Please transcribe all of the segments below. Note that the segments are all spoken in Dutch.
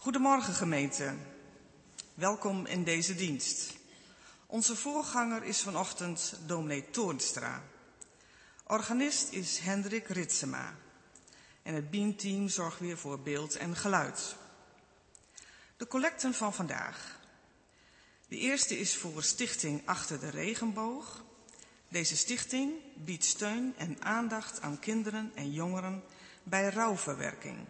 Goedemorgen gemeente, welkom in deze dienst. Onze voorganger is vanochtend dominee Toornstra. Organist is Hendrik Ritsema. En het beamteam zorgt weer voor beeld en geluid. De collecten van vandaag. De eerste is voor Stichting Achter de Regenboog. Deze stichting biedt steun en aandacht aan kinderen en jongeren bij rouwverwerking.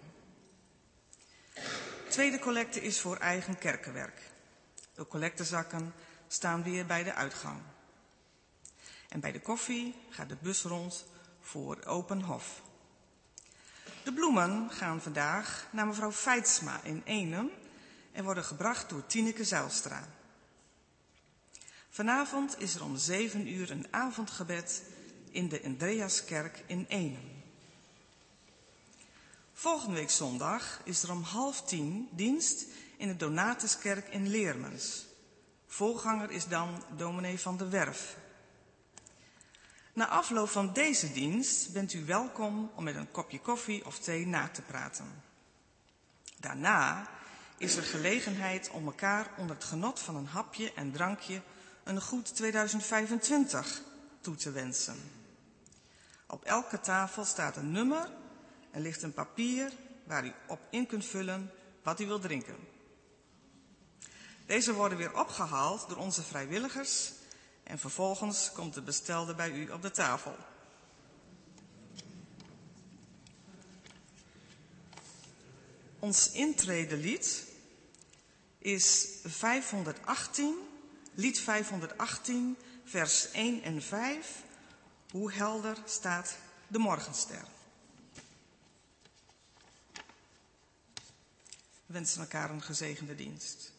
Tweede collecte is voor eigen kerkenwerk. De collectezakken staan weer bij de uitgang. En bij de koffie gaat de bus rond voor Open Hof. De bloemen gaan vandaag naar mevrouw Feitsma in Eenum en worden gebracht door Tineke Zijlstra. Vanavond is er om 7 uur een avondgebed in de Andreaskerk in Eenum. Volgende week zondag is er om 9:30 dienst in de Donatuskerk in Leermens. Voorganger is dan dominee van der Werf. Na afloop van deze dienst bent u welkom om met een kopje koffie of thee na te praten. Daarna is er gelegenheid om elkaar onder het genot van een hapje en drankje een goed 2025 toe te wensen. Op elke tafel staat een nummer en ligt een papier waar u op in kunt vullen wat u wilt drinken. Deze worden weer opgehaald door onze vrijwilligers en vervolgens komt de bestelde bij u op de tafel. Ons intredelied is 518, lied 518, vers 1 en 5. Hoe helder staat de morgenster. We wensen elkaar een gezegende dienst.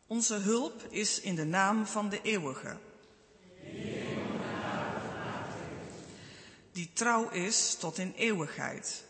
Onze hulp is in de naam van de Eeuwige, die trouw is tot in eeuwigheid.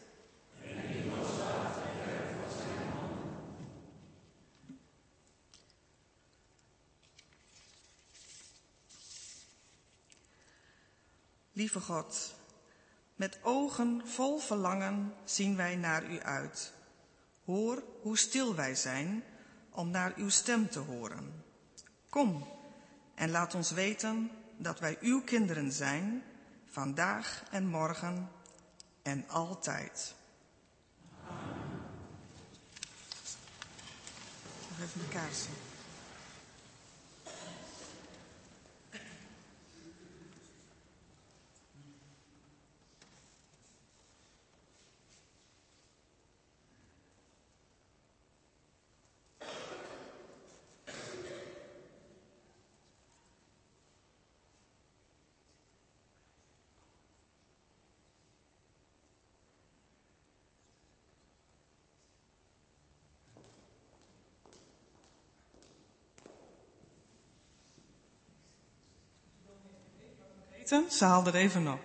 Lieve God, met ogen vol verlangen zien wij naar u uit. Hoor hoe stil wij zijn om naar uw stem te horen. Kom en laat ons weten dat wij uw kinderen zijn, vandaag en morgen en altijd. Amen. Nog even de kaarsen. Ze haalde er even op.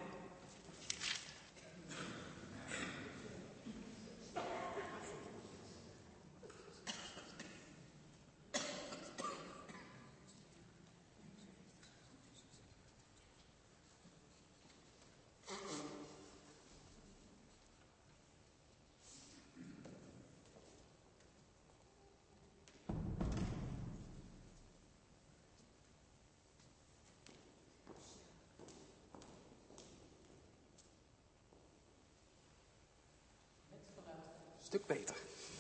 Stuk beter.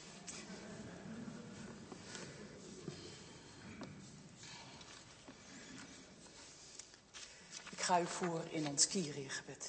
Ik ga u voor in ons Kyrie-gebed.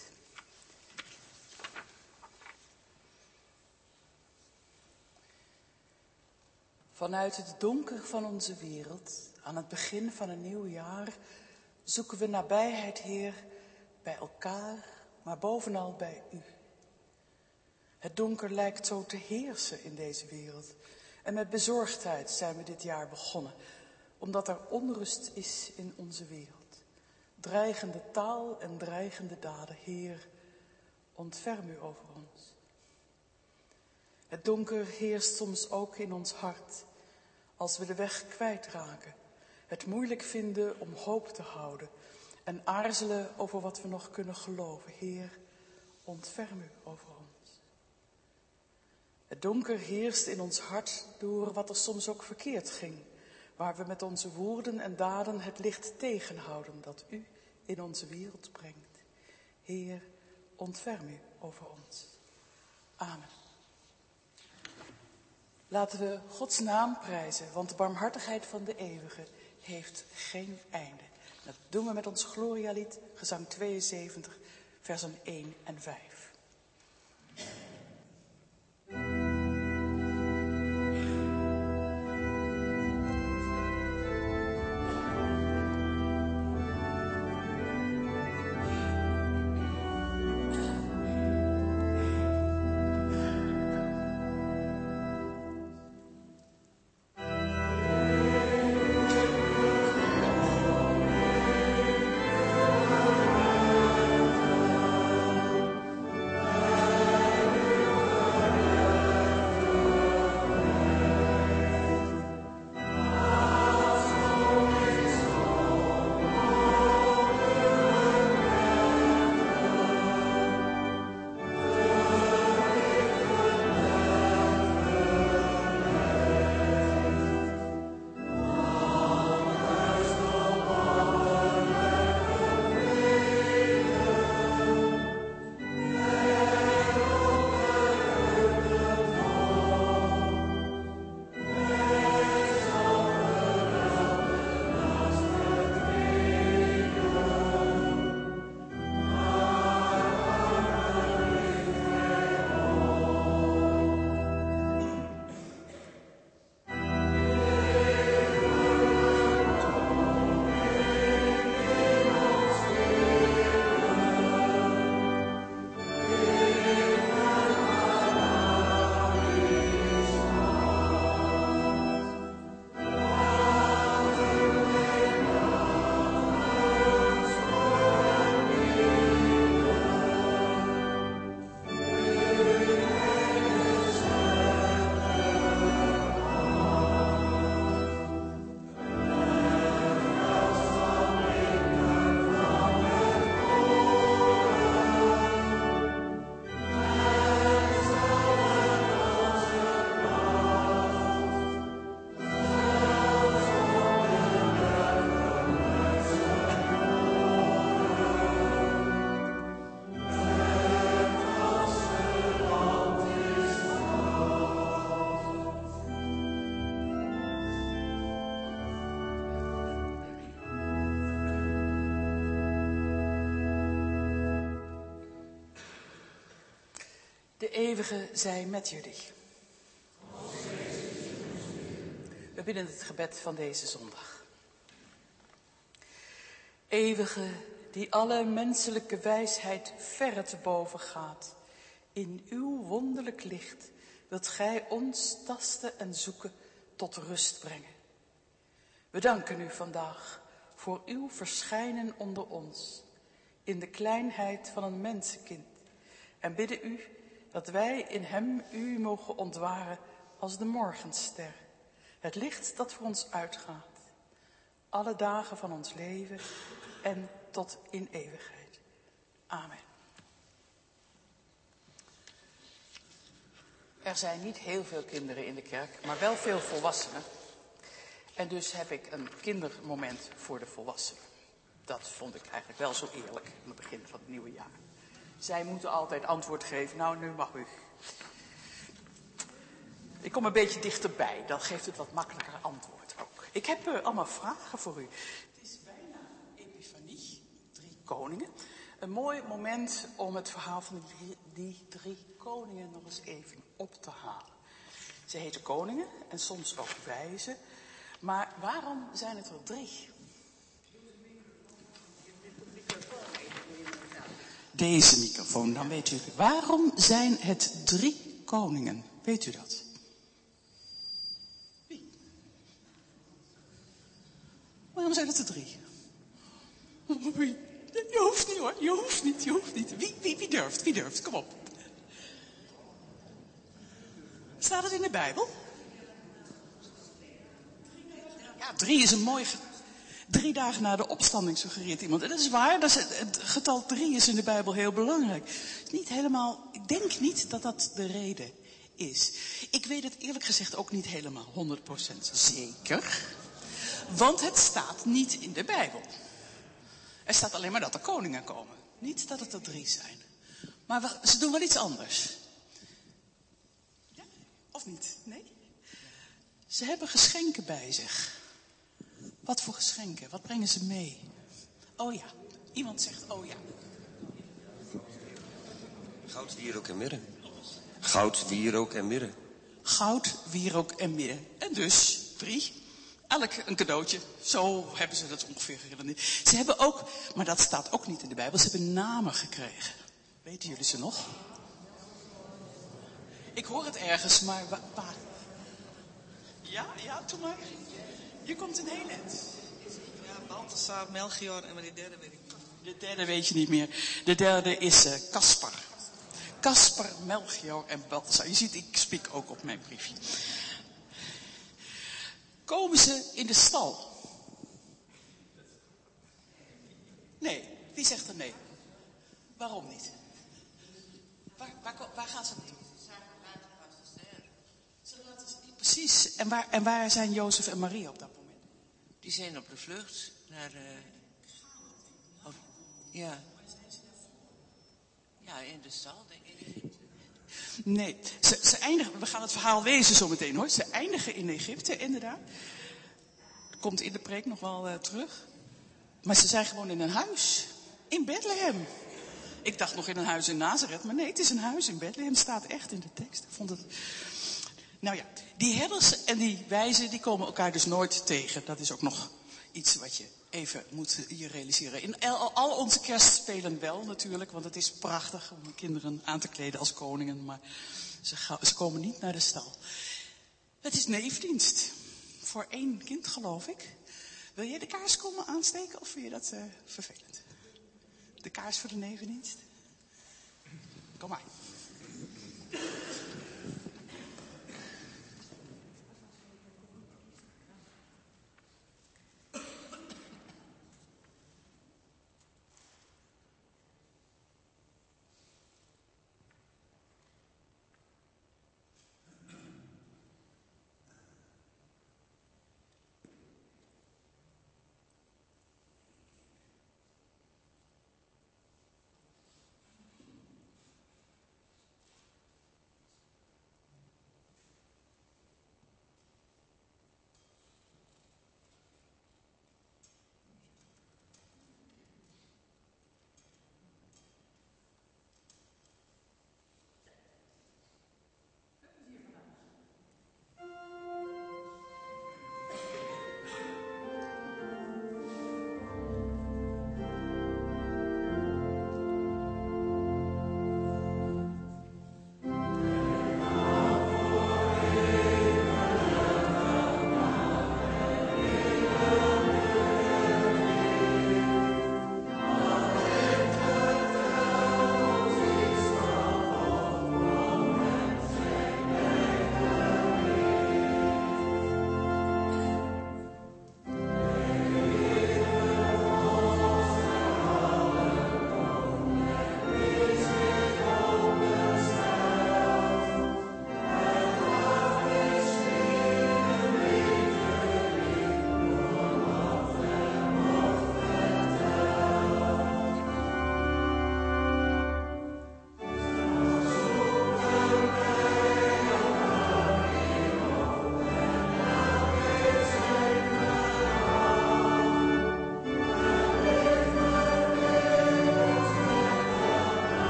Vanuit het donker van onze wereld, aan het begin van een nieuw jaar, zoeken we nabijheid, Heer, bij elkaar, maar bovenal bij u. Het donker lijkt zo te heersen in deze wereld. En met bezorgdheid zijn we dit jaar begonnen, omdat er onrust is in onze wereld. Dreigende taal en dreigende daden, Heer, ontferm u over ons. Het donker heerst soms ook in ons hart, als we de weg kwijtraken, het moeilijk vinden om hoop te houden en aarzelen over wat we nog kunnen geloven. Heer, ontferm u over ons. Het donker heerst in ons hart door wat er soms ook verkeerd ging, waar we met onze woorden en daden het licht tegenhouden dat u in onze wereld brengt. Heer, ontferm u over ons. Amen. Laten we Gods naam prijzen, want de barmhartigheid van de Eeuwige heeft geen einde. Dat doen we met ons Glorialied, gezang 72, versen 1 en 5. eeuwige zij met jullie. We bidden het gebed van deze zondag. Eeuwige, die alle menselijke wijsheid verre te boven gaat. In uw wonderlijk licht wilt gij ons tasten en zoeken tot rust brengen. We danken u vandaag voor uw verschijnen onder ons, in de kleinheid van een mensenkind. En bidden u dat wij in hem u mogen ontwaren als de morgenster. Het licht dat voor ons uitgaat. Alle dagen van ons leven en tot in eeuwigheid. Amen. Er zijn niet heel veel kinderen in de kerk, maar wel veel volwassenen. En dus heb ik een kindermoment voor de volwassenen. Dat vond ik eigenlijk wel zo eerlijk aan het begin van het nieuwe jaar. Zij moeten altijd antwoord geven. Nou, nu mag u. Ik kom een beetje dichterbij, dan geeft het wat makkelijker antwoord ook. Ik heb allemaal vragen voor u. Het is bijna Epifanie, 3 koningen. Een mooi moment om het verhaal van die 3 koningen nog eens even op te halen. Ze heten koningen en soms ook wijzen. Maar waarom zijn het er 3? Deze microfoon, dan weet u. Waarom zijn het 3 koningen? Weet u dat? Wie? Waarom zijn het er 3? Je hoeft niet hoor, je hoeft niet. Wie durft? Kom op. Staat het in de Bijbel? Ja, 3 is een mooi 3 dagen na de opstanding suggereert iemand. En dat is waar, het getal 3 is in de Bijbel heel belangrijk. Niet helemaal, ik denk niet dat dat de reden is. Ik weet het eerlijk gezegd ook niet helemaal 100% zeker. Want het staat niet in de Bijbel. Er staat alleen maar dat er koningen komen. Niet dat het er 3 zijn. Maar ze doen wel iets anders. Ja? Of niet? Nee? Ze hebben geschenken bij zich. Wat voor geschenken? Wat brengen ze mee? Oh ja. Iemand zegt oh ja. Goud, wierook en mirre. Goud, wierook en mirre. Goud, wierook en mirre. En dus 3. Elk een cadeautje. Zo hebben ze dat ongeveer geredeneerd. Ze hebben ook, maar dat staat ook niet in de Bijbel, ze hebben namen gekregen. Weten jullie ze nog? Ik hoor het ergens, maar waar? Ja, doe maar. Je komt een heel eind. Ja, Balthasar, Melchior en maar die derde weet ik niet. De derde weet je niet meer. De derde is Caspar. Caspar, Melchior en Balthasar. Je ziet, ik spiek ook op mijn briefje. Komen ze in de stal? Nee. Wie zegt er nee? Waarom niet? Waar gaan ze naartoe? Precies. En waar zijn Jozef en Maria op dat moment? Die zijn op de vlucht naar... Ja. Ja, in de stal, denk ik. Nee, ze eindigen, we gaan het verhaal lezen zo meteen hoor. Ze eindigen in Egypte inderdaad. Komt in de preek nog wel terug. Maar ze zijn gewoon in een huis. In Bethlehem. Ik dacht nog in een huis in Nazareth, maar nee, het is een huis in Bethlehem. Staat echt in de tekst. Ik vond het... Nou ja, die herders en die wijzen, die komen elkaar dus nooit tegen. Dat is ook nog iets wat je even moet je realiseren. In al onze kerstspelen wel natuurlijk, want het is prachtig om kinderen aan te kleden als koningen. Maar ze komen niet naar de stal. Het is neefdienst. Voor 1 kind, geloof ik. Wil jij de kaars komen aansteken of vind je dat vervelend? De kaars voor de nevendienst? Kom maar.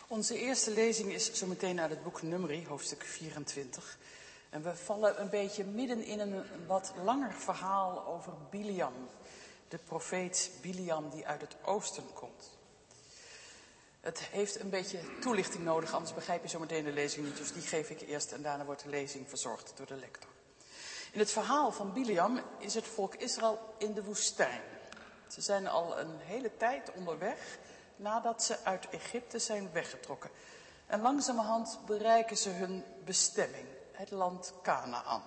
Onze eerste lezing is zo meteen uit het boek Numeri, hoofdstuk 24. En we vallen een beetje midden in een wat langer verhaal over Biliam. De profeet Biliam die uit het oosten komt. Het heeft een beetje toelichting nodig, anders begrijp je zo meteen de lezing niet. Dus die geef ik eerst en daarna wordt de lezing verzorgd door de lector. In het verhaal van Biliam is het volk Israël in de woestijn. Ze zijn al een hele tijd onderweg nadat ze uit Egypte zijn weggetrokken. En langzamerhand bereiken ze hun bestemming, het land Kanaan.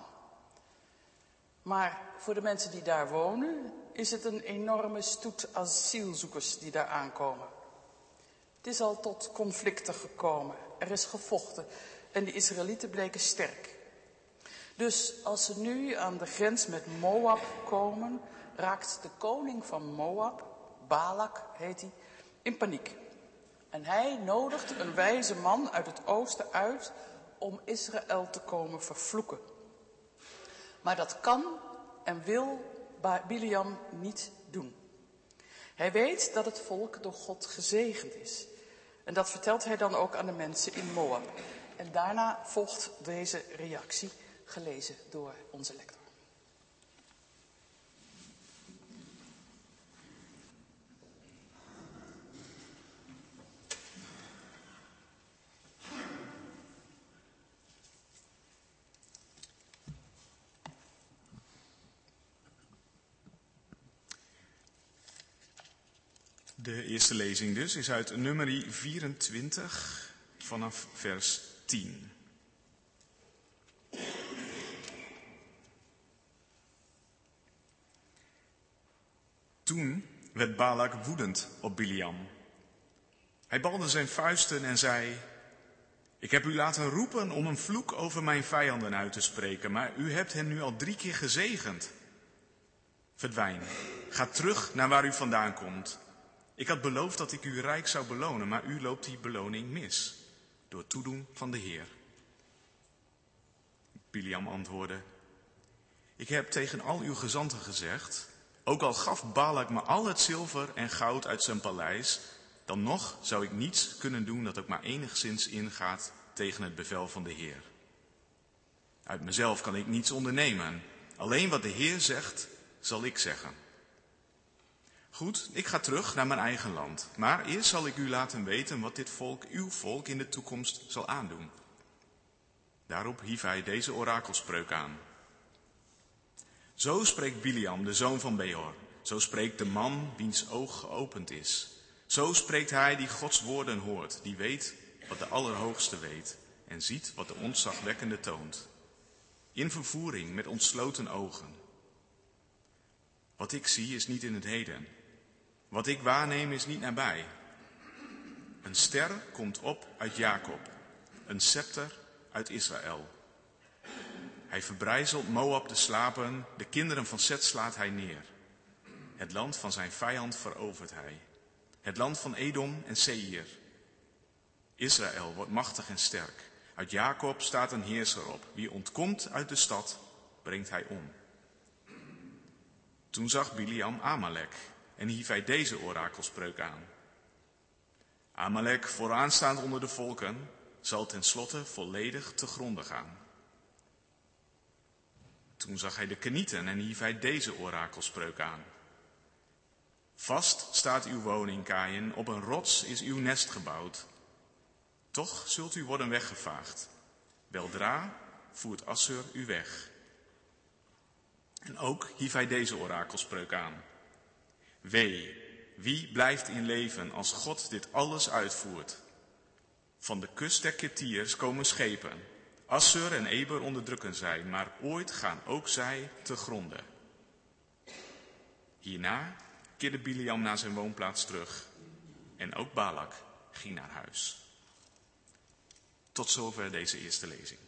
Maar voor de mensen die daar wonen is het een enorme stoet asielzoekers die daar aankomen. Het is al tot conflicten gekomen, er is gevochten en de Israëlieten bleken sterk. Dus als ze nu aan de grens met Moab komen, raakt de koning van Moab, Balak heet hij, in paniek. En hij nodigt een wijze man uit het oosten uit om Israël te komen vervloeken. Maar dat kan en wil Biliam niet doen. Hij weet dat het volk door God gezegend is. En dat vertelt hij dan ook aan de mensen in Moab. En daarna volgt deze reactie, gelezen door onze lector. De eerste lezing dus is uit Numeri 24 vanaf vers 10. Toen werd Balak woedend op Biliam. Hij balde zijn vuisten en zei: Ik heb u laten roepen om een vloek over mijn vijanden uit te spreken, maar u hebt hen nu al 3 keer gezegend. Verdwijn, ga terug naar waar u vandaan komt. Ik had beloofd dat ik u rijk zou belonen, maar u loopt die beloning mis, door toedoen van de Heer. Biliam antwoordde: Ik heb tegen al uw gezanten gezegd, ook al gaf Balak me al het zilver en goud uit zijn paleis, dan nog zou ik niets kunnen doen dat ook maar enigszins ingaat tegen het bevel van de Heer. Uit mezelf kan ik niets ondernemen. Alleen wat de Heer zegt, zal ik zeggen. Goed, ik ga terug naar mijn eigen land. Maar eerst zal ik u laten weten wat dit volk, uw volk, in de toekomst zal aandoen. Daarop hief hij deze orakelspreuk aan. Zo spreekt Biliam, de zoon van Beor. Zo spreekt de man wiens oog geopend is. Zo spreekt hij die Gods woorden hoort, die weet wat de Allerhoogste weet en ziet wat de ontzagwekkende toont. In vervoering met ontsloten ogen. Wat ik zie is niet in het heden. Wat ik waarneem is niet nabij. Een ster komt op uit Jacob, een scepter uit Israël. Hij verbrijzelt Moab de slapen, de kinderen van Set slaat hij neer. Het land van zijn vijand verovert hij. Het land van Edom en Seir. Israël wordt machtig en sterk. Uit Jacob staat een heerser op. Wie ontkomt uit de stad, brengt hij om. Toen zag Biliam Amalek en hief hij deze orakelspreuk aan. Amalek, vooraanstaand onder de volken, zal tenslotte volledig te gronde gaan. Toen zag hij de Kenieten en hief hij deze orakelspreuk aan. Vast staat uw woning, Kaïn, op een rots is uw nest gebouwd. Toch zult u worden weggevaagd. Weldra voert Assur u weg. En ook hief hij deze orakelspreuk aan. Wee, wie blijft in leven als God dit alles uitvoert? Van de kust der Ketiers komen schepen. Assur en Eber onderdrukken zij, maar ooit gaan ook zij te gronde. Hierna keerde Biliam naar zijn woonplaats terug. En ook Balak ging naar huis. Tot zover deze eerste lezing.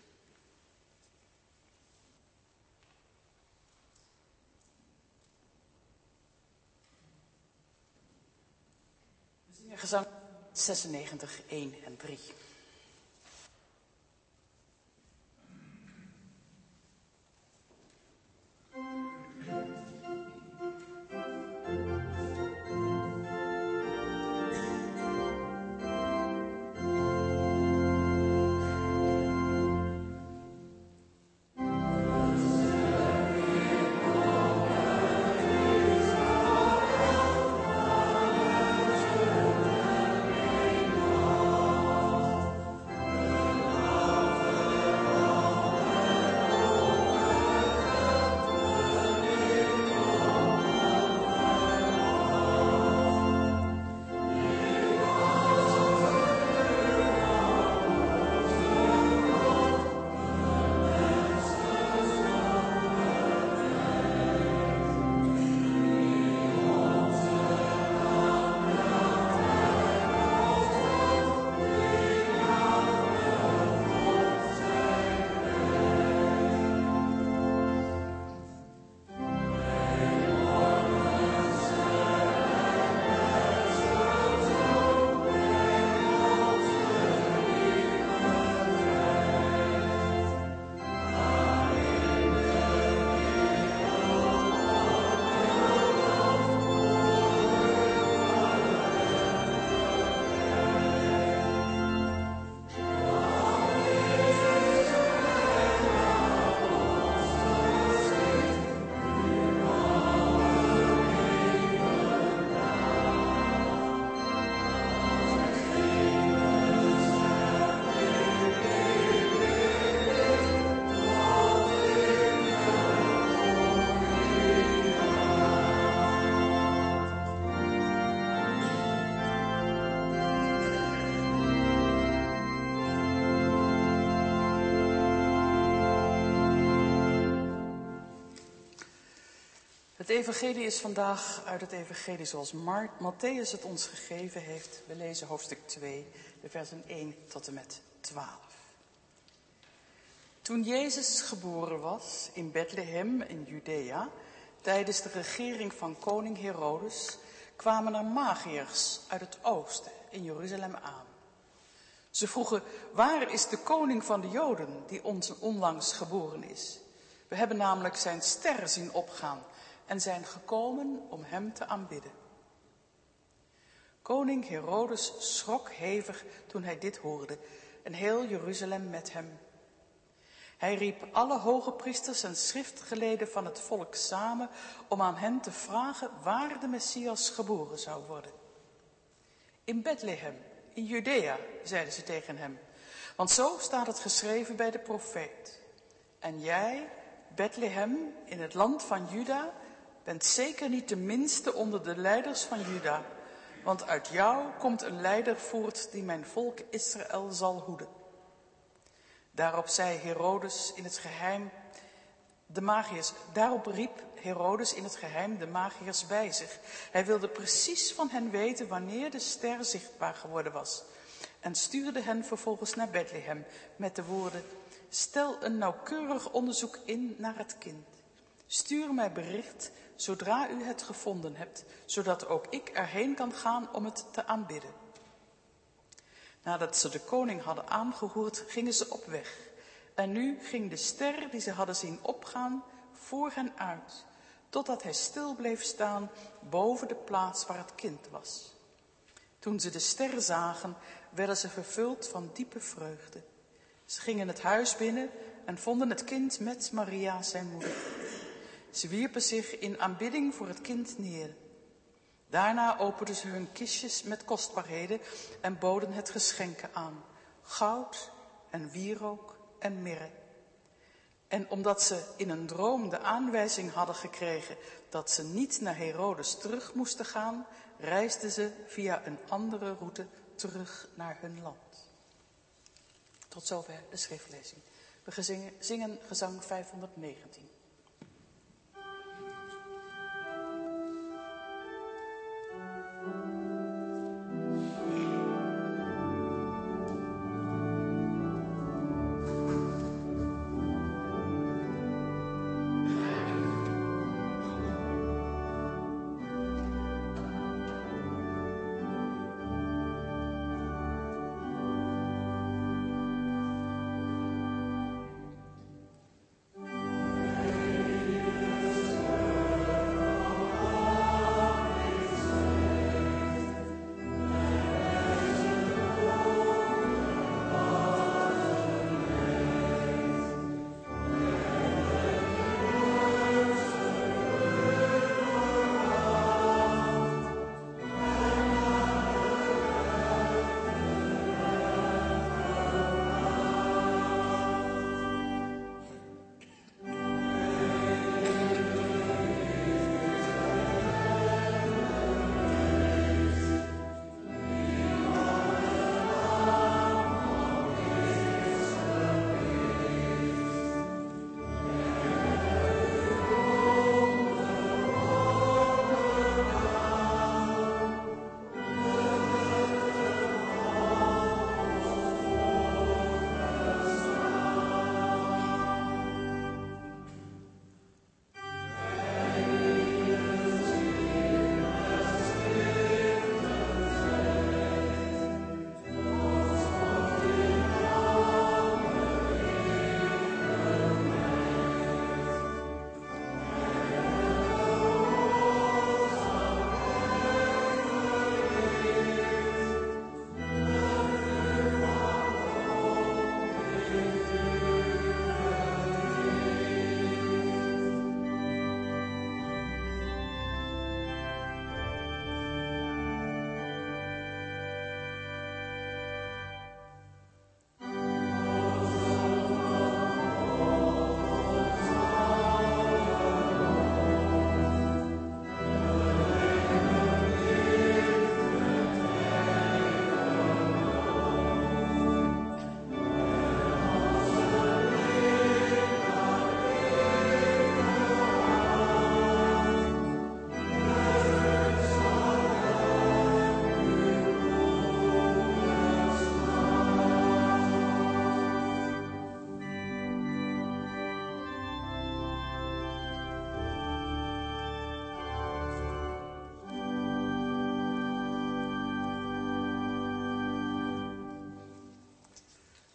Gezang 96, 1 en 3. Het evangelie is vandaag uit het evangelie zoals Matthäus het ons gegeven heeft. We lezen hoofdstuk 2, de versen 1 tot en met 12. Toen Jezus geboren was in Bethlehem in Judea, tijdens de regering van koning Herodes, kwamen er magiërs uit het oosten in Jeruzalem aan. Ze vroegen, waar is de koning van de Joden die ons onlangs geboren is? We hebben namelijk zijn ster zien opgaan en zijn gekomen om hem te aanbidden. Koning Herodes schrok hevig toen hij dit hoorde en heel Jeruzalem met hem. Hij riep alle hoge priesters en schriftgeleerden van het volk samen om aan hen te vragen waar de Messias geboren zou worden. In Bethlehem, in Judea, zeiden ze tegen hem, want zo staat het geschreven bij de profeet. En jij, Bethlehem, in het land van Juda, bent zeker niet de minste onder de leiders van Juda, want uit jou komt een leider voort die mijn volk Israël zal hoeden. Daarop riep Herodes in het geheim de magiërs bij zich. Hij wilde precies van hen weten wanneer de ster zichtbaar geworden was. En stuurde hen vervolgens naar Bethlehem met de woorden, stel een nauwkeurig onderzoek in naar het kind. Stuur mij bericht zodra u het gevonden hebt, zodat ook ik erheen kan gaan om het te aanbidden. Nadat ze de koning hadden aangehoord, gingen ze op weg. En nu ging de ster die ze hadden zien opgaan voor hen uit, totdat hij stil bleef staan boven de plaats waar het kind was. Toen ze de ster zagen, werden ze vervuld van diepe vreugde. Ze gingen het huis binnen en vonden het kind met Maria, zijn moeder. Ze wierpen zich in aanbidding voor het kind neer. Daarna openden ze hun kistjes met kostbaarheden en boden het geschenken aan. Goud en wierook en mirre. En omdat ze in een droom de aanwijzing hadden gekregen dat ze niet naar Herodes terug moesten gaan, reisden ze via een andere route terug naar hun land. Tot zover de schriftlezing. We zingen gezang 519.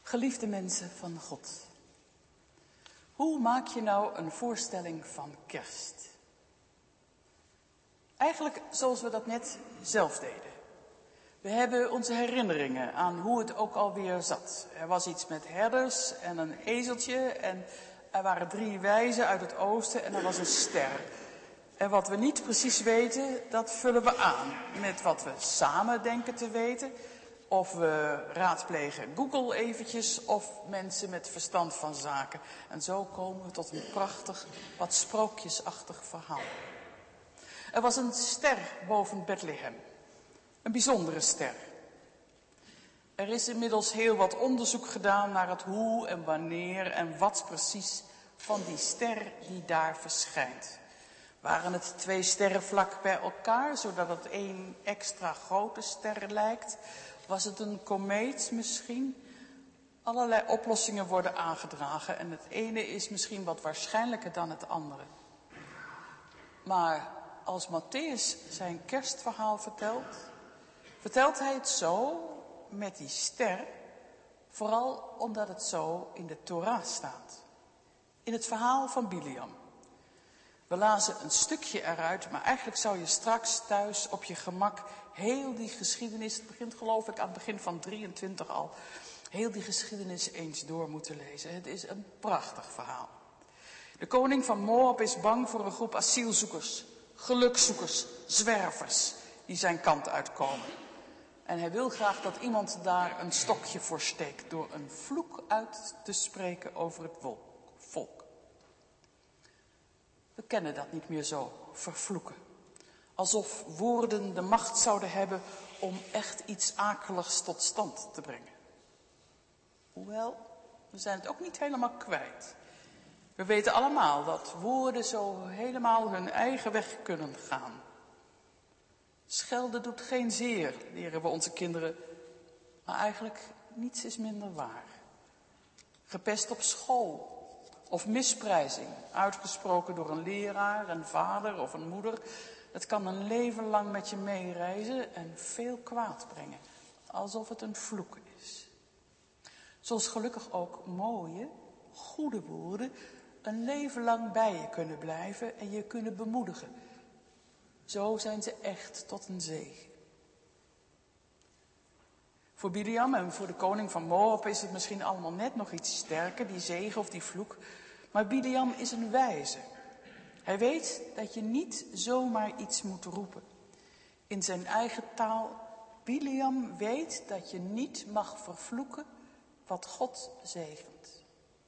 Geliefde mensen van God. Hoe maak je nou een voorstelling van kerst? Eigenlijk zoals we dat net zelf deden. We hebben onze herinneringen aan hoe het ook alweer zat. Er was iets met herders en een ezeltje en er waren 3 wijzen uit het oosten en er was een ster. En wat we niet precies weten, dat vullen we aan met wat we samen denken te weten. Of we raadplegen Google eventjes of mensen met verstand van zaken. En zo komen we tot een prachtig, wat sprookjesachtig verhaal. Er was een ster boven Bethlehem. Een bijzondere ster. Er is inmiddels heel wat onderzoek gedaan naar het hoe en wanneer en wat precies van die ster die daar verschijnt. Waren het 2 sterren vlak bij elkaar, zodat het 1 extra grote ster lijkt? Was het een komeet misschien? Allerlei oplossingen worden aangedragen en het ene is misschien wat waarschijnlijker dan het andere. Maar als Mattheüs zijn kerstverhaal vertelt hij het zo met die ster, vooral omdat het zo in de Torah staat. In het verhaal van Biliam. We lazen een stukje eruit, maar eigenlijk zou je straks thuis op je gemak heel die geschiedenis, het begint geloof ik aan het begin van 23 al, heel die geschiedenis eens door moeten lezen. Het is een prachtig verhaal. De koning van Moab is bang voor een groep asielzoekers, gelukzoekers, zwervers die zijn kant uitkomen. En hij wil graag dat iemand daar een stokje voor steekt door een vloek uit te spreken over het volk. We kennen dat niet meer zo, vervloeken. Alsof woorden de macht zouden hebben om echt iets akeligs tot stand te brengen. Hoewel, we zijn het ook niet helemaal kwijt. We weten allemaal dat woorden zo helemaal hun eigen weg kunnen gaan. Schelden doet geen zeer, leren we onze kinderen. Maar eigenlijk niets is minder waar. Gepest op school. Of misprijzing, uitgesproken door een leraar, een vader of een moeder. Het kan een leven lang met je meereizen en veel kwaad brengen. Alsof het een vloek is. Zoals gelukkig ook mooie, goede woorden een leven lang bij je kunnen blijven en je kunnen bemoedigen. Zo zijn ze echt tot een zegen. Voor Biliam en voor de koning van Moab is het misschien allemaal net nog iets sterker, die zegen of die vloek. Maar Biliam is een wijze. Hij weet dat je niet zomaar iets moet roepen. In zijn eigen taal, Biliam weet dat je niet mag vervloeken wat God zegent.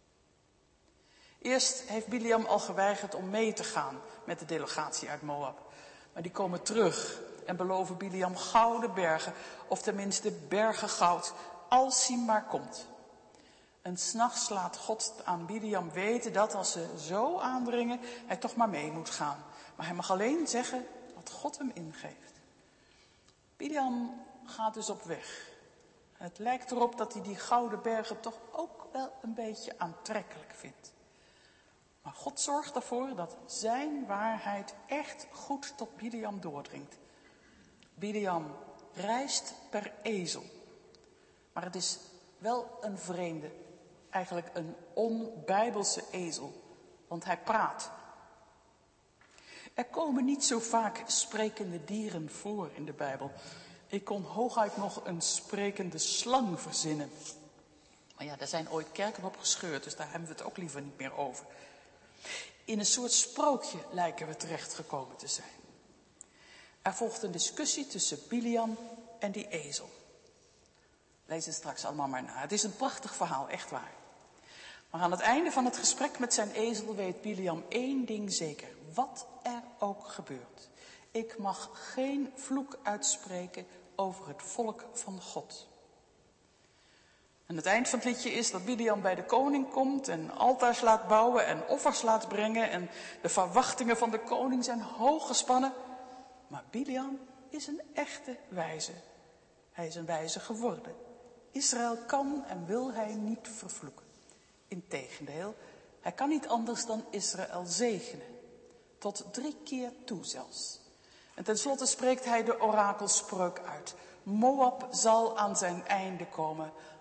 Eerst heeft Biliam al geweigerd om mee te gaan met de delegatie uit Moab. Maar die komen terug en beloven Biliam gouden bergen, of tenminste bergen goud, als hij maar komt. En 's nachts laat God aan Biliam weten dat als ze zo aandringen, hij toch maar mee moet gaan. Maar hij mag alleen zeggen wat God hem ingeeft. Biliam gaat dus op weg. Het lijkt erop dat hij die gouden bergen toch ook wel een beetje aantrekkelijk vindt. Maar God zorgt ervoor dat zijn waarheid echt goed tot Biliam doordringt. Biliam reist per ezel. Maar het is wel een vreemde, eigenlijk een onbijbelse ezel, want hij praat. Er komen niet zo vaak sprekende dieren voor in de Bijbel. Ik kon hooguit nog een sprekende slang verzinnen. Maar ja, daar zijn ooit kerken op gescheurd, dus daar hebben we het ook liever niet meer over. In een soort sprookje lijken we terechtgekomen te zijn. Er volgt een discussie tussen Biliam en die ezel. Lees het straks allemaal maar na. Het is een prachtig verhaal, echt waar. Maar aan het einde van het gesprek met zijn ezel weet Biliam 1 ding zeker. Wat er ook gebeurt. Ik mag geen vloek uitspreken over het volk van God. En het eind van het liedje is dat Biliam bij de koning komt en altaars laat bouwen en offers laat brengen. En de verwachtingen van de koning zijn hoog gespannen. Maar Biliam is een echte wijze. Hij is een wijze geworden. Israël kan en wil hij niet vervloeken. Integendeel, hij kan niet anders dan Israël zegenen. Tot 3 keer toe zelfs. En tenslotte spreekt hij de orakelspreuk uit. Moab zal aan zijn einde komen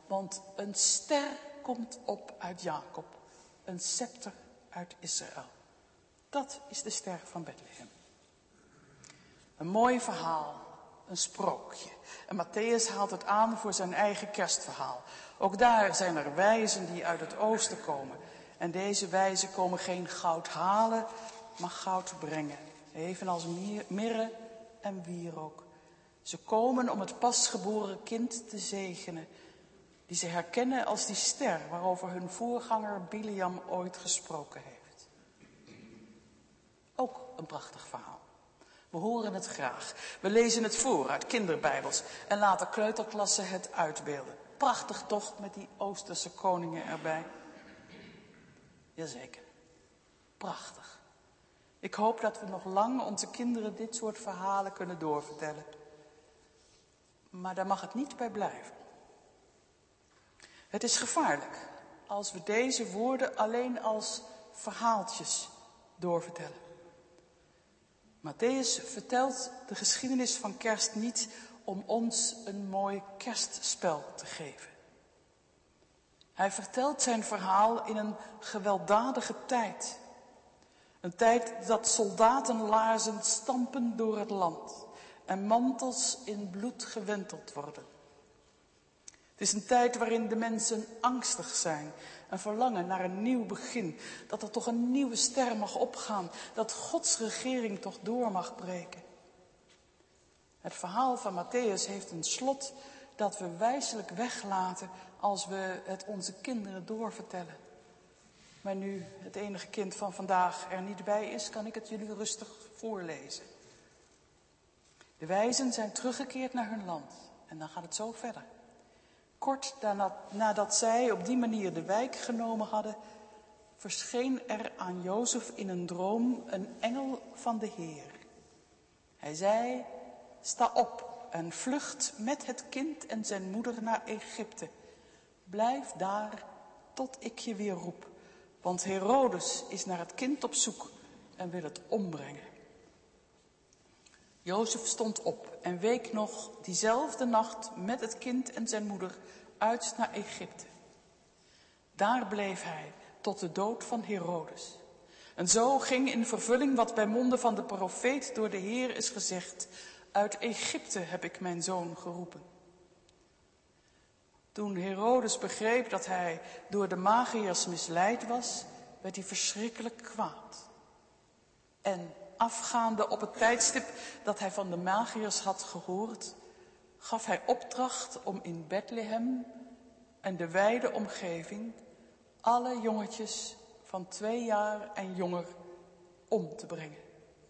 Want een ster komt op uit Jacob, een scepter uit Israël. Dat is de ster van Bethlehem. Een mooi verhaal, een sprookje. En Mattheüs haalt het aan voor zijn eigen kerstverhaal. Ook daar zijn er wijzen die uit het oosten komen. En deze wijzen komen geen goud halen, maar goud brengen. Evenals mirre en wierook. Ze komen om het pasgeboren kind te zegenen, die ze herkennen als die ster waarover hun voorganger Biliam ooit gesproken heeft. Ook een prachtig verhaal. We horen het graag. We lezen het voor uit kinderbijbels en laten kleuterklassen het uitbeelden. Prachtig toch met die Oosterse koningen erbij? Jazeker. Prachtig. Ik hoop dat we nog lang onze kinderen dit soort verhalen kunnen doorvertellen. Maar daar mag het niet bij blijven. Het is gevaarlijk als we deze woorden alleen als verhaaltjes doorvertellen. Mattheüs vertelt de geschiedenis van kerst niet om ons een mooi kerstspel te geven. Hij vertelt zijn verhaal in een gewelddadige tijd. Een tijd dat soldatenlaarzen stampen door het land en mantels in bloed gewenteld worden. Het is een tijd waarin de mensen angstig zijn en verlangen naar een nieuw begin. Dat er toch een nieuwe ster mag opgaan, dat Gods regering toch door mag breken. Het verhaal van Mattheüs heeft een slot dat we wijselijk weglaten als we het onze kinderen doorvertellen. Maar nu het enige kind van vandaag er niet bij is, kan ik het jullie rustig voorlezen. De wijzen zijn teruggekeerd naar hun land en dan gaat het zo verder. Kort nadat zij op die manier de wijk genomen hadden, verscheen er aan Jozef in een droom een engel van de Heer. Hij zei, sta op en vlucht met het kind en zijn moeder naar Egypte. Blijf daar tot ik je weer roep, want Herodes is naar het kind op zoek en wil het ombrengen. Jozef stond op en week nog diezelfde nacht met het kind en zijn moeder uit naar Egypte. Daar bleef hij tot de dood van Herodes. En zo ging in vervulling wat bij monden van de profeet door de Heer is gezegd. Uit Egypte heb ik mijn zoon geroepen. Toen Herodes begreep dat hij door de magiërs misleid was, werd hij verschrikkelijk kwaad. En afgaande op het tijdstip dat hij van de magiërs had gehoord, gaf hij opdracht om in Bethlehem en de wijde omgeving alle jongetjes van 2 jaar en jonger om te brengen.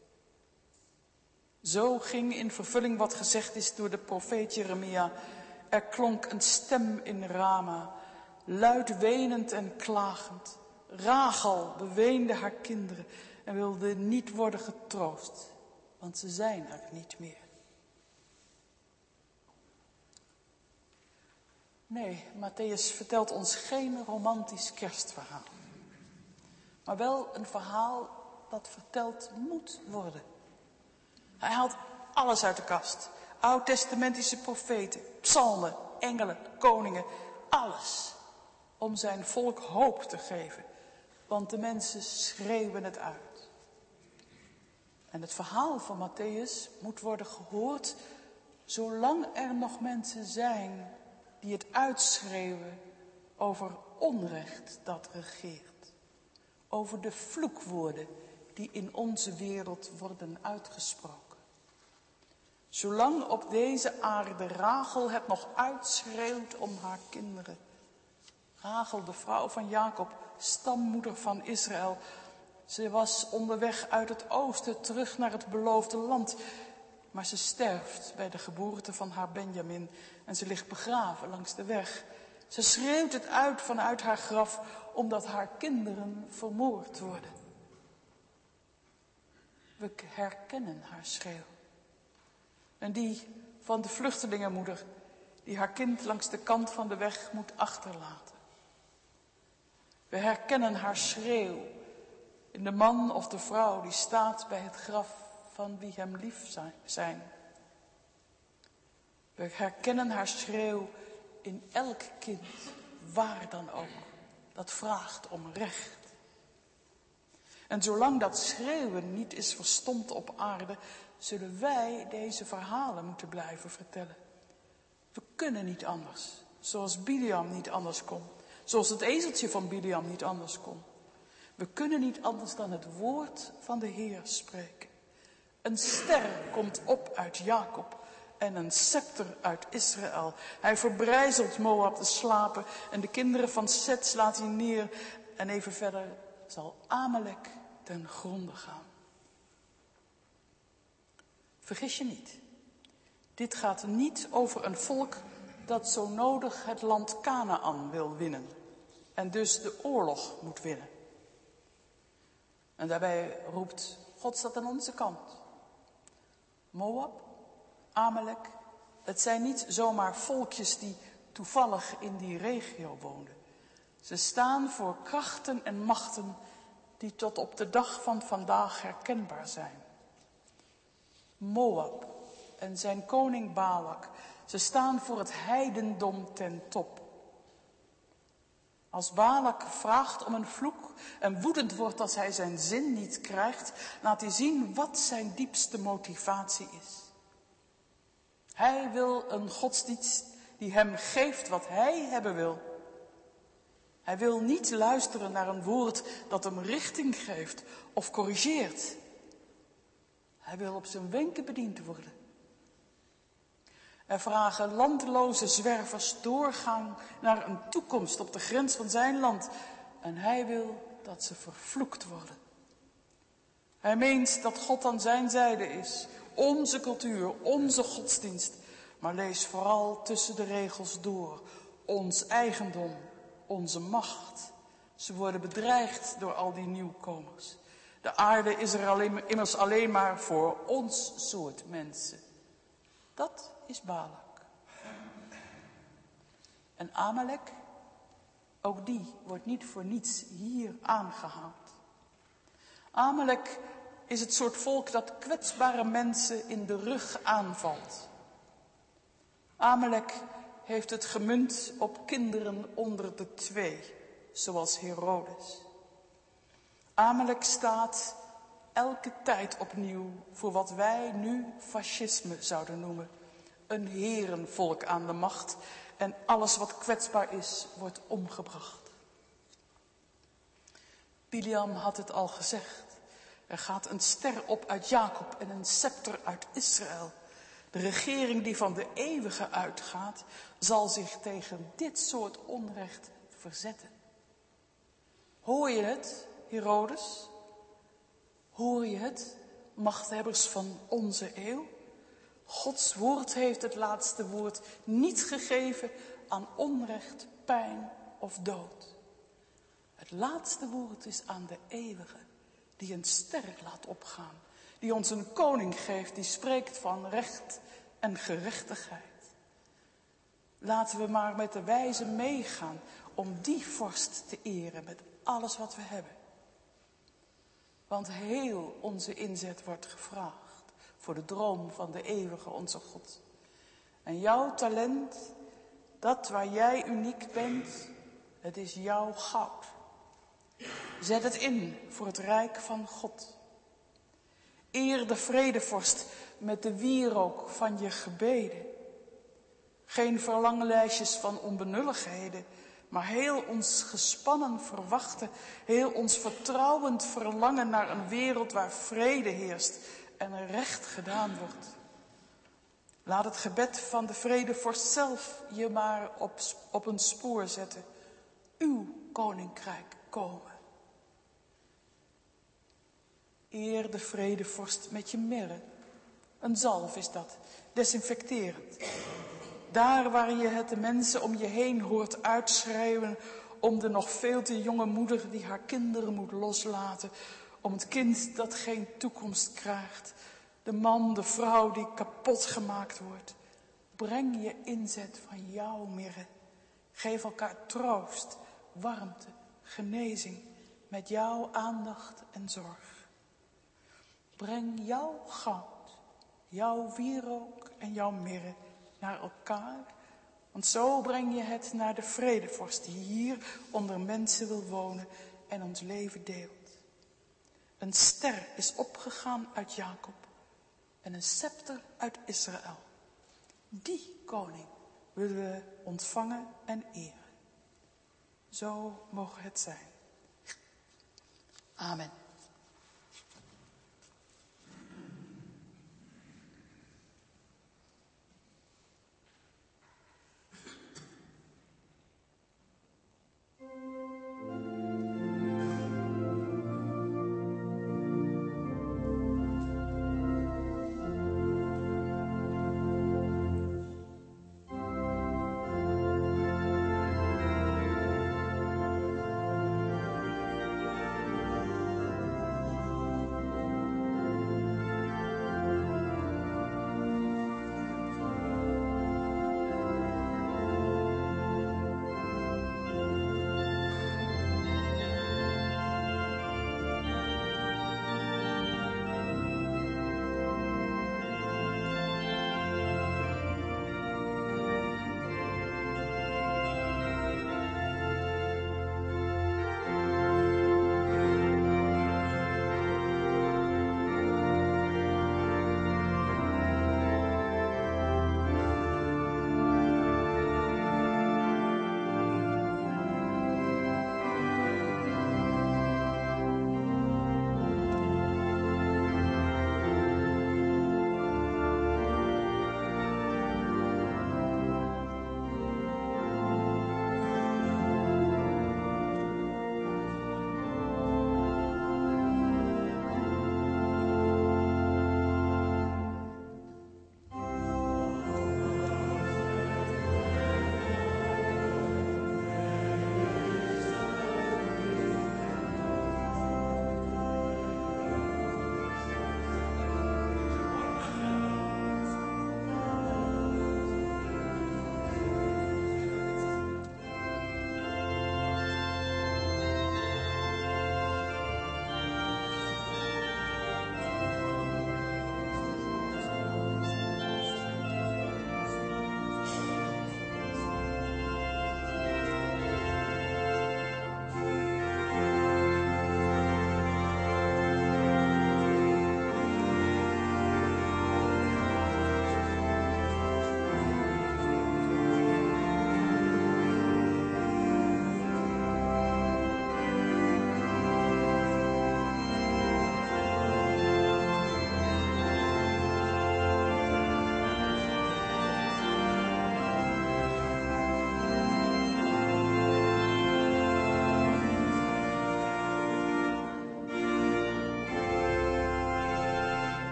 Zo ging in vervulling wat gezegd is door de profeet Jeremia. Er klonk een stem in Rama, luid wenend en klagend. Rachel beweende haar kinderen en wilde niet worden getroost, want ze zijn er niet meer. Nee, Mattheüs vertelt ons geen romantisch kerstverhaal. Maar wel een verhaal dat verteld moet worden. Hij haalt alles uit de kast. Oud-testamentische profeten, psalmen, engelen, koningen, alles. Om zijn volk hoop te geven. Want de mensen schreeuwen het uit. En het verhaal van Mattheüs moet worden gehoord zolang er nog mensen zijn die het uitschreeuwen over onrecht dat regeert. Over de vloekwoorden die in onze wereld worden uitgesproken. Zolang op deze aarde Rachel het nog uitschreeuwt om haar kinderen. Rachel, de vrouw van Jacob, stammoeder van Israël. Ze was onderweg uit het oosten terug naar het beloofde land. Maar ze sterft bij de geboorte van haar Benjamin en ze ligt begraven langs de weg. Ze schreeuwt het uit vanuit haar graf omdat haar kinderen vermoord worden. We herkennen haar schreeuw. En die van de vluchtelingenmoeder die haar kind langs de kant van de weg moet achterlaten. We herkennen haar schreeuw in de man of de vrouw die staat bij het graf van wie hem lief zijn. We herkennen haar schreeuw in elk kind, waar dan ook, dat vraagt om recht. En zolang dat schreeuwen niet is verstomd op aarde, zullen wij deze verhalen moeten blijven vertellen. We kunnen niet anders, zoals Biliam niet anders kon. Zoals het ezeltje van Biliam niet anders kon. We kunnen niet anders dan het woord van de Heer spreken. Een ster komt op uit Jacob en een scepter uit Israël. Hij verbrijzelt Moab de slapen en de kinderen van Set slaat hij neer. En even verder zal Amalek ten gronde gaan. Vergis je niet. Dit gaat niet over een volk dat zo nodig het land Kanaan wil winnen. En dus de oorlog moet winnen. En daarbij roept God staat aan onze kant. Moab, Amalek, het zijn niet zomaar volkjes die toevallig in die regio woonden. Ze staan voor krachten en machten die tot op de dag van vandaag herkenbaar zijn. Moab en zijn koning Balak, ze staan voor het heidendom ten top. Als Balak vraagt om een vloek en woedend wordt als hij zijn zin niet krijgt, laat hij zien wat zijn diepste motivatie is. Hij wil een godsdienst die hem geeft wat hij hebben wil. Hij wil niet luisteren naar een woord dat hem richting geeft of corrigeert. Hij wil op zijn wenken bediend worden. Er vragen landloze zwervers doorgang naar een toekomst op de grens van zijn land. En hij wil dat ze vervloekt worden. Hij meent dat God aan zijn zijde is. Onze cultuur, onze godsdienst. Maar lees vooral tussen de regels door. Ons eigendom, onze macht. Ze worden bedreigd door al die nieuwkomers. De aarde is er immers alleen maar voor ons soort mensen. Dat is Balak. En Amalek, ook die wordt niet voor niets hier aangehaald. Amalek is het soort volk dat kwetsbare mensen in de rug aanvalt. Amalek heeft het gemunt op kinderen onder de 2, zoals Herodes. Amalek staat elke tijd opnieuw voor wat wij nu fascisme zouden noemen. Een herenvolk aan de macht en alles wat kwetsbaar is, wordt omgebracht. Biliam had het al gezegd. Er gaat een ster op uit Jacob en een scepter uit Israël. De regering die van de eeuwige uitgaat, zal zich tegen dit soort onrecht verzetten. Hoor je het, Herodes? Hoor je het, machthebbers van onze eeuw? Gods woord heeft het laatste woord niet gegeven aan onrecht, pijn of dood. Het laatste woord is aan de eeuwige, die een ster laat opgaan. Die ons een koning geeft, die spreekt van recht en gerechtigheid. Laten we maar met de wijze meegaan om die vorst te eren met alles wat we hebben. Want heel onze inzet wordt gevraagd voor de droom van de eeuwige onze God. En jouw talent, dat waar jij uniek bent, het is jouw goud. Zet het in voor het rijk van God. Eer de vredevorst met de wierook van je gebeden. Geen verlanglijstjes van onbenulligheden, maar heel ons gespannen verwachten, heel ons vertrouwend verlangen naar een wereld waar vrede heerst en er recht gedaan wordt. Laat het gebed van de vredevorst zelf je maar op een spoor zetten. Uw koninkrijk komen. Eer de vredevorst met je mirre. Een zalf is dat, desinfecterend. Daar waar je het de mensen om je heen hoort uitschreeuwen om de nog veel te jonge moeder die haar kinderen moet loslaten. Om het kind dat geen toekomst krijgt. De man, de vrouw die kapot gemaakt wordt. Breng je inzet van jouw mirre. Geef elkaar troost, warmte, genezing met jouw aandacht en zorg. Breng jouw goud, jouw wierook en jouw mirre naar elkaar, Want zo breng je het naar de vredevorst die hier onder mensen wil wonen en ons leven deelt. Een ster is opgegaan uit Jacob en een scepter uit Israël. Die koning willen we ontvangen en eren. Zo mogen het zijn. Amen.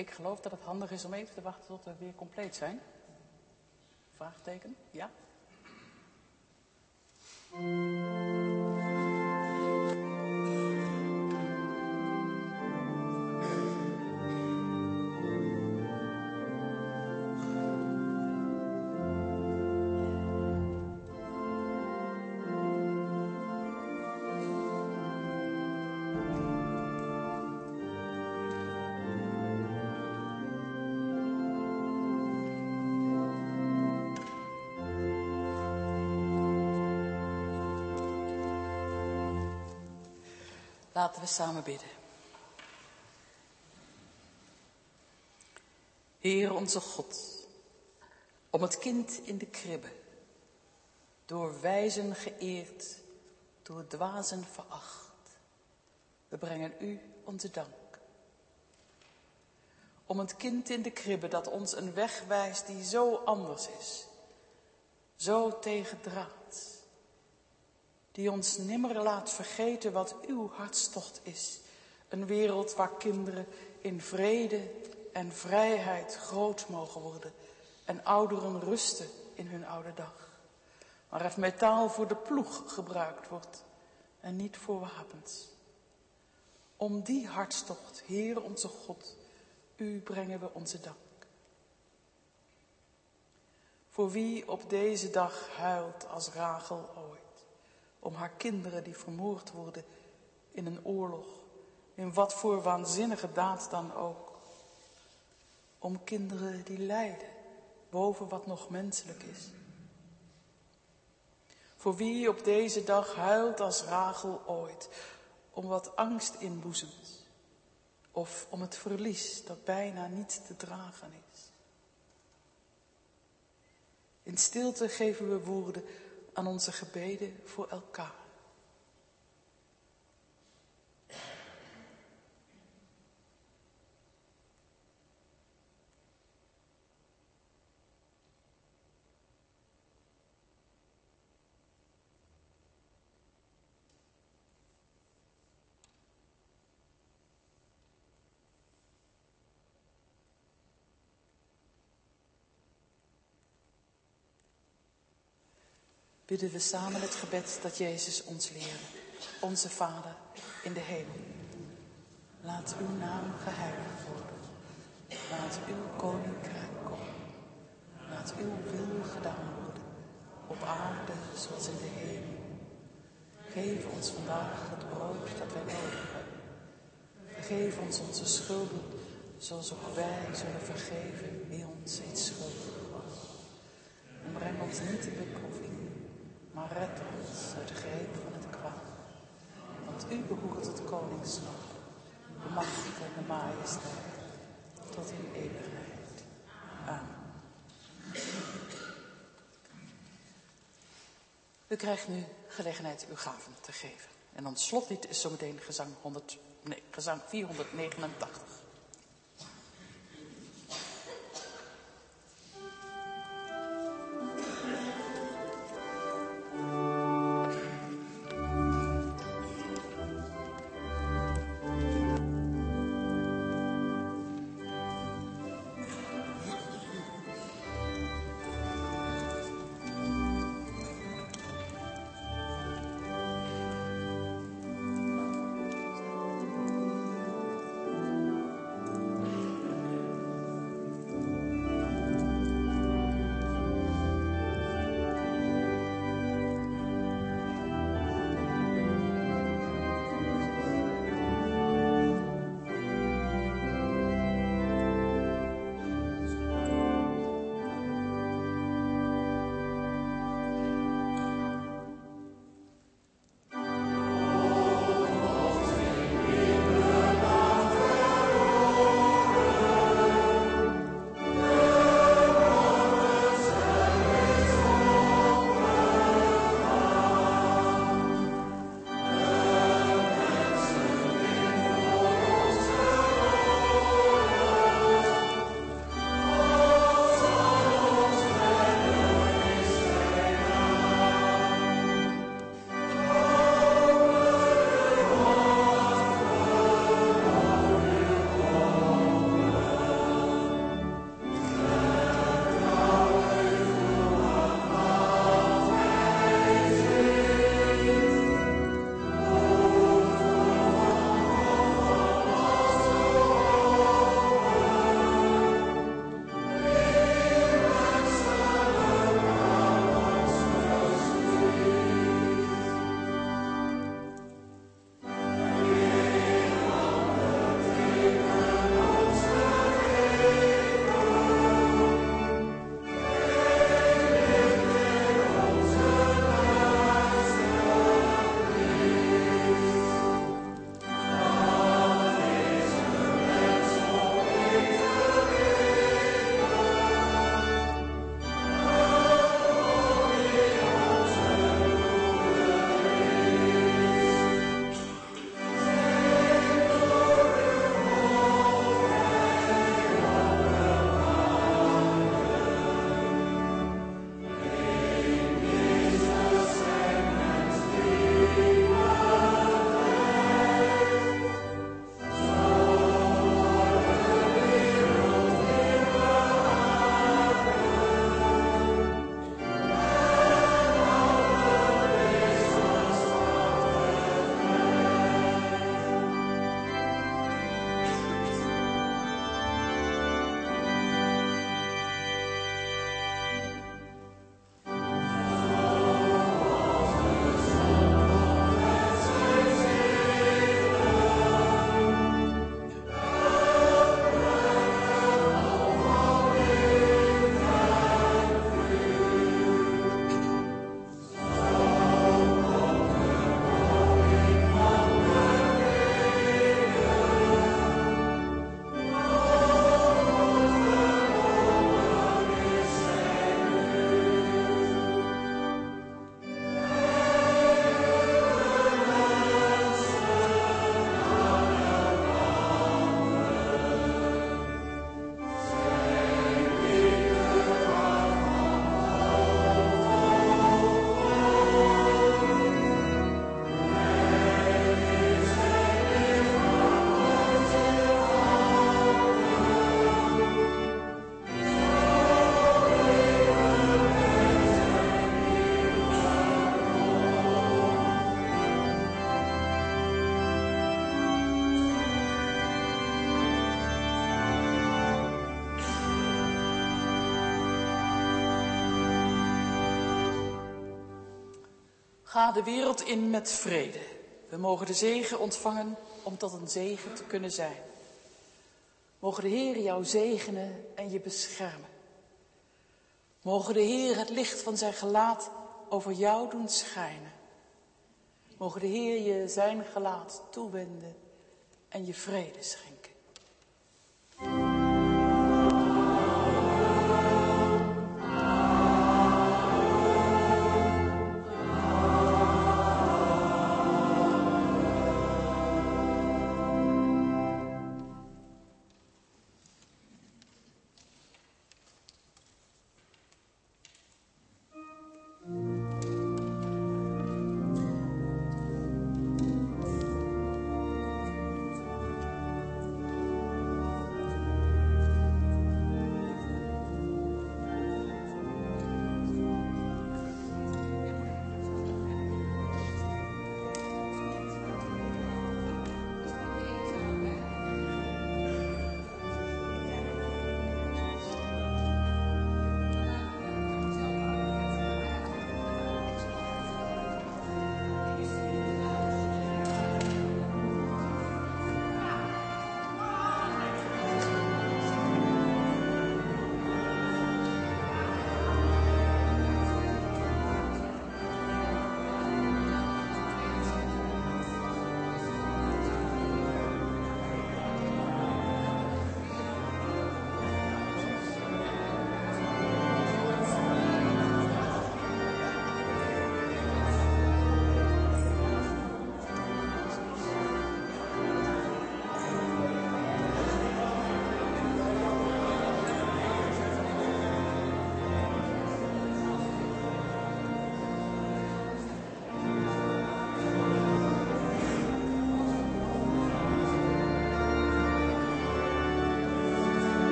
Ik geloof dat het handig is om even te wachten tot we weer compleet zijn. Vraagteken? Ja? Laten we samen bidden. Heer onze God, om het kind in de kribbe, door wijzen geëerd, door dwazen veracht. We brengen u onze dank. Om het kind in de kribbe dat ons een weg wijst die zo anders is, zo tegendraads. Die ons nimmer laat vergeten wat uw hartstocht is. Een wereld waar kinderen in vrede en vrijheid groot mogen worden. En ouderen rusten in hun oude dag. Waar het metaal voor de ploeg gebruikt wordt en niet voor wapens. Om die hartstocht, Heer onze God, u brengen we onze dank. Voor wie op deze dag huilt als Rachel ooit. Om haar kinderen die vermoord worden in een oorlog. In wat voor waanzinnige daad dan ook. Om kinderen die lijden boven wat nog menselijk is. Voor wie op deze dag huilt als Rachel ooit. Om wat angst inboezemt. Of om het verlies dat bijna niet te dragen is. In stilte geven we woorden aan onze gebeden voor elkaar. Bidden we samen het gebed dat Jezus ons leerde. Onze Vader in de hemel. Laat uw naam geheiligd worden. Laat uw koninkrijk komen. Laat uw wil gedaan worden. Op aarde zoals in de hemel. Geef ons vandaag het brood dat wij nodig hebben. Vergeef ons onze schulden, zoals ook wij zullen vergeven wie ons iets schuldig was. En breng ons niet in beproeving, maar red ons uit de greep van het kwaad. Want u behoort het koningschap, de macht en de majesteit, tot in eeuwigheid. Amen. U krijgt nu gelegenheid uw gaven te geven. En ons slotlied is zometeen gezang 489. Ga de wereld in met vrede. We mogen de zegen ontvangen om tot een zegen te kunnen zijn. Mogen de Heer jou zegenen en je beschermen. Mogen de Heer het licht van zijn gelaat over jou doen schijnen. Mogen de Heer je zijn gelaat toewenden en je vrede schenken.